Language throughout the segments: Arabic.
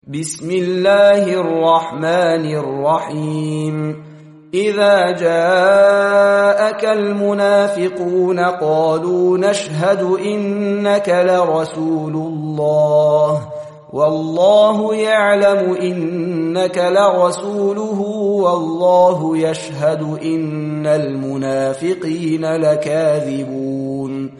بسم الله الرحمن الرحيم إذا جاءك المنافقون قالوا نشهد إنك لرسول الله والله يعلم إنك لرسوله والله يشهد إن المنافقين لكاذبون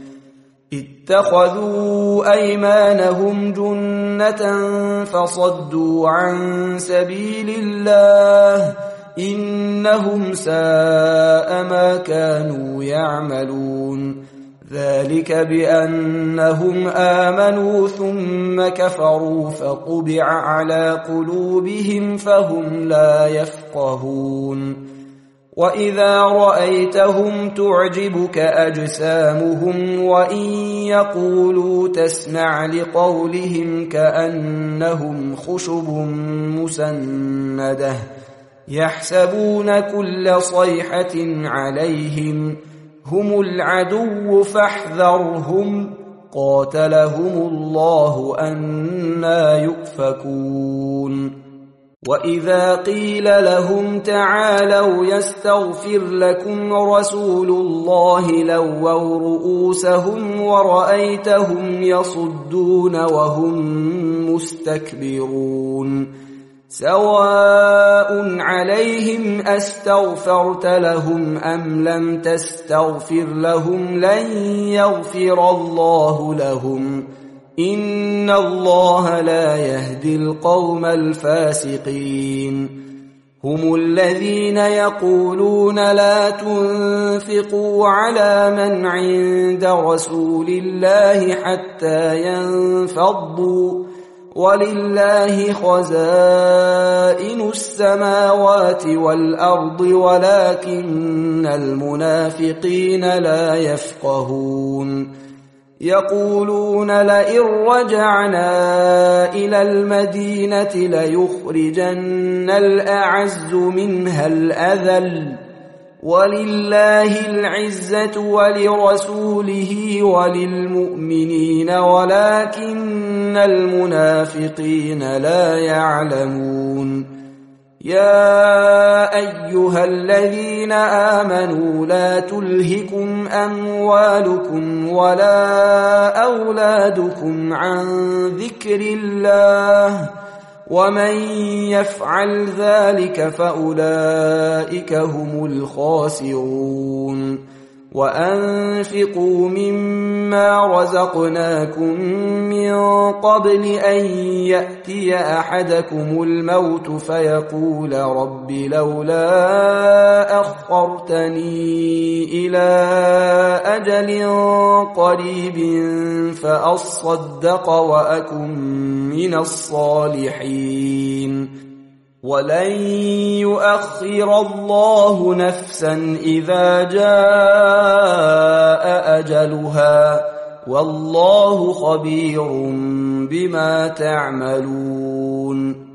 اتخذوا أيمانهم جنة فصدوا عن سبيل الله إنهم ساء ما كانوا يعملون ذلك بأنهم آمنوا ثم كفروا فطبع على قلوبهم فهم لا يفقهون وإذا رأيتهم تعجبك أجسامهم وإن يقولوا تسمع لقولهم كأنهم خشب مسندة يحسبون كل صيحة عليهم هم العدو فاحذرهم قاتلهم الله أنى يؤفكون وإذا قيل لهم تعالوا يستغفر لكم رسول الله لووا رؤوسهم ورأيتهم يصدون وهم مستكبرون سواء عليهم أستغفرت لهم أم لم تستغفر لهم لن يغفر الله لهم إن الله لا يهدي القوم الفاسقين هم الذين يقولون لا تنفقوا على من عند رسول الله حتى ينفضوا ولله خزائن السماوات والأرض ولكن المنافقين لا يفقهون يقولون لئن رجعنا إلى المدينة ليخرجن الأعز منها الأذل ولله العزة ولرسوله وللمؤمنين ولكن المنافقين لا يعلمون يا أيها الذين آمنوا لا تلهكم أموالكم ولا أولادكم عن ذكر الله ومن يفعل ذلك فأولئك هم الخاسرون وأنفقوا مما رزقناكم من قبل أن يأتي أحدكم الموت فيقول رب لولا أخرتني إلى أجل قريب فأصدق وأكن من الصالحين ولن يؤخر الله نفسا إذا جاء أجلها والله خبير بما تعملون